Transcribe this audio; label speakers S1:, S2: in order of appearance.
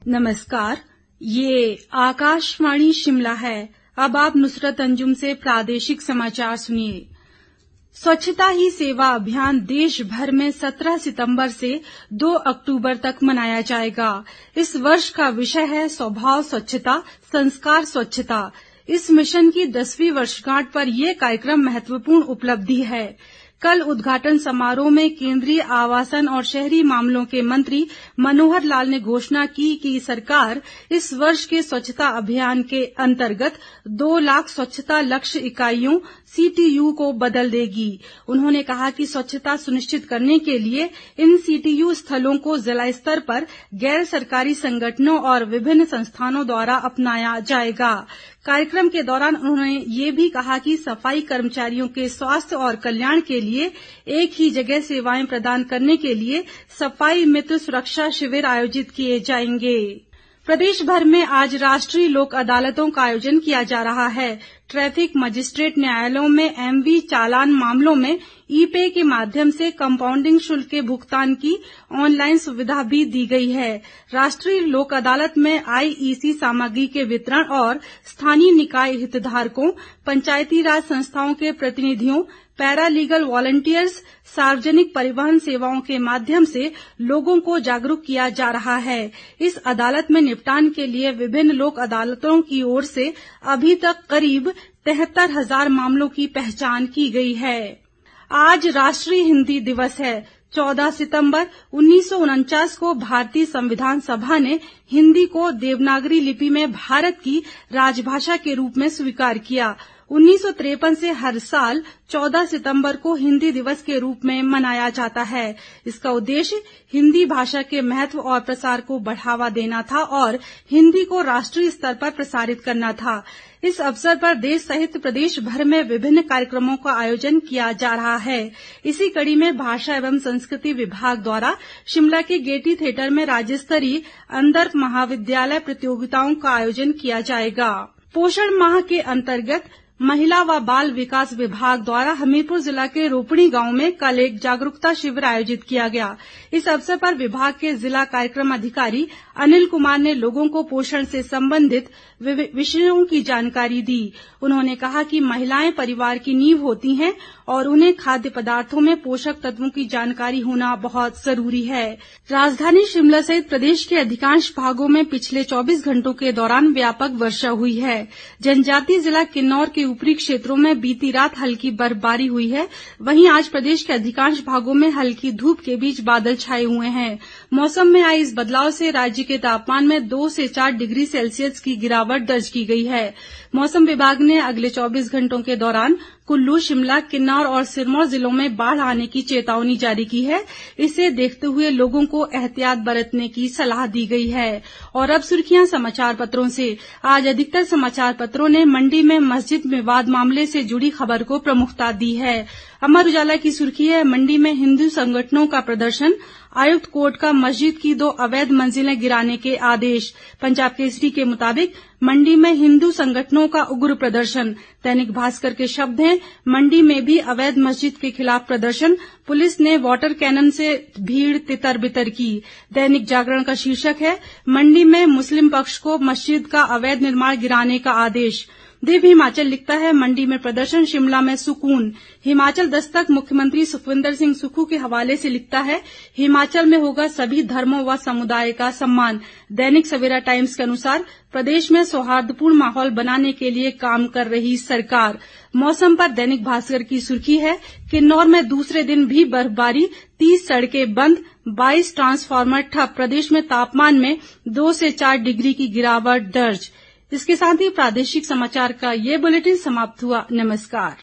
S1: नमस्कार, ये आकाशवाणी शिमला है। अब आप नुसरत अंजुम से प्रादेशिक समाचार सुनिए। स्वच्छता ही सेवा अभियान देश भर में 17 सितंबर से 2 अक्टूबर तक मनाया जाएगा। इस वर्ष का विषय है स्वभाव स्वच्छता, संस्कार स्वच्छता। इस मिशन की 10वीं वर्षगांठ पर यह कार्यक्रम महत्वपूर्ण उपलब्धि है। कल उद्घाटन समारोह में केंद्रीय आवासन और शहरी मामलों के मंत्री मनोहर लाल ने घोषणा की कि सरकार इस वर्ष के स्वच्छता अभियान के अंतर्गत 2 लाख स्वच्छता लक्ष्य इकाइयों CTU को बदल देगी। उन्होंने कहा कि स्वच्छता सुनिश्चित करने के लिए इन CTU स्थलों को जिला स्तर पर गैर सरकारी संगठनों और विभिन्न संस्थानों द्वारा अपनाया जाएगा। कार्यक्रम के दौरान उन्होंने ये भी कहा कि सफाई कर्मचारियों के स्वास्थ्य और कल्याण के लिए एक ही जगह सेवाएं प्रदान करने के लिए सफाई मित्र सुरक्षा शिविर आयोजित किए जाएंगे। प्रदेश भर में आज राष्ट्रीय लोक अदालतों का आयोजन किया जा रहा है। ट्रैफिक मजिस्ट्रेट न्यायालयों में MV चालान मामलों में ई-पे के माध्यम से कंपाउंडिंग शुल्क के भुगतान की ऑनलाइन सुविधा भी दी गई है। राष्ट्रीय लोक अदालत में IEC सामग्री के वितरण और स्थानीय निकाय हितधारकों, पंचायती राज संस्थाओं के प्रतिनिधियों, पैरालीगल वॉलंटियर्स, सार्वजनिक परिवहन सेवाओं के माध्यम से लोगों को जागरूक किया जा रहा है। इस अदालत में निपटान के लिए विभिन्न लोक अदालतों की ओर से अभी तक करीब 73,000 मामलों की पहचान की गई है। आज राष्ट्रीय हिंदी दिवस है। 14 सितंबर 1949 को भारतीय संविधान सभा ने हिंदी को देवनागरी लिपि में भारत की राजभाषा के रूप में स्वीकार किया। 1953 से हर साल 14 सितंबर को हिंदी दिवस के रूप में मनाया जाता है। इसका उद्देश्य हिंदी भाषा के महत्व और प्रसार को बढ़ावा देना था और हिंदी को राष्ट्रीय स्तर पर प्रसारित करना था। इस अवसर पर देश सहित प्रदेश भर में विभिन्न कार्यक्रमों का आयोजन किया जा रहा है। इसी कड़ी में भाषा एवं संस्कृति विभाग द्वारा शिमला के गेयटी थिएटर में राज्य स्तरीय अंदर महाविद्यालय प्रतियोगिताओं का आयोजन किया जाएगा। पोषण माह के अंतर्गत महिला व बाल विकास विभाग द्वारा हमीरपुर जिला के रोपड़ी गांव में कल एक जागरूकता शिविर आयोजित किया गया। इस अवसर पर विभाग के जिला कार्यक्रम अधिकारी अनिल कुमार ने लोगों को पोषण से संबंधित विषयों की जानकारी दी। उन्होंने कहा कि महिलाएं परिवार की नींव होती हैं और उन्हें खाद्य पदार्थों में पोषक तत्वों की जानकारी होना बहुत जरूरी है। राजधानी शिमला सहित प्रदेश के अधिकांश भागों में पिछले 24 घंटों के दौरान व्यापक वर्षा हुई है। जनजातीय जिला किन्नौर के ऊपरी क्षेत्रों में बीती रात हल्की बर्फबारी हुई है। वहीं आज प्रदेश के अधिकांश भागों में हल्की धूप के बीच बादल छाए हुए हैं। मौसम में आए इस बदलाव से राज्य के तापमान में 2 से 4 डिग्री सेल्सियस की गिरावट दर्ज की गई है। मौसम विभाग ने अगले 24 घंटों के दौरान कुल्लू, शिमला, किन्नौर और सिरमौर जिलों में बाढ़ आने की चेतावनी जारी की है। इसे देखते हुए लोगों को एहतियात बरतने की सलाह दी गई है। और अब सुर्खियां समाचार पत्रों से। आज अधिकतर समाचार पत्रों ने मंडी में मस्जिद विवाद मामले से जुड़ी खबर को प्रमुखता दी है। अमर उजाला की सुर्खी है, मंडी में हिंदू संगठनों का प्रदर्शन, आयुक्त कोर्ट का मस्जिद की 2 अवैध मंजिलें गिराने के आदेश। पंजाब केसरी के मुताबिक मंडी में हिंदू संगठनों का उग्र प्रदर्शन। दैनिक भास्कर के शब्द हैं, मंडी में भी अवैध मस्जिद के खिलाफ प्रदर्शन, पुलिस ने वाटर कैनन से भीड़ तितर बितर की। दैनिक जागरण का शीर्षक है, मंडी में मुस्लिम पक्ष को मस्जिद का अवैध निर्माण गिराने का आदेश। दिव्य हिमाचल लिखता है, मंडी में प्रदर्शन, शिमला में सुकून। हिमाचल दस्तक मुख्यमंत्री सुखविंदर सिंह सुक्खू के हवाले से लिखता है, हिमाचल में होगा सभी धर्मों व समुदाय का सम्मान। दैनिक सवेरा टाइम्स के अनुसार प्रदेश में सौहार्दपूर्ण माहौल बनाने के लिए काम कर रही सरकार। मौसम पर दैनिक भास्कर की सुर्खी है, किन्नौर में दूसरे दिन भी बर्फबारी, 30 सड़कें बंद, 22 ट्रांसफार्मर ठप। प्रदेश में तापमान में 2 से 4 डिग्री की गिरावट दर्ज। इसके साथ ही प्रादेशिक समाचार का ये बुलेटिन समाप्त हुआ। नमस्कार।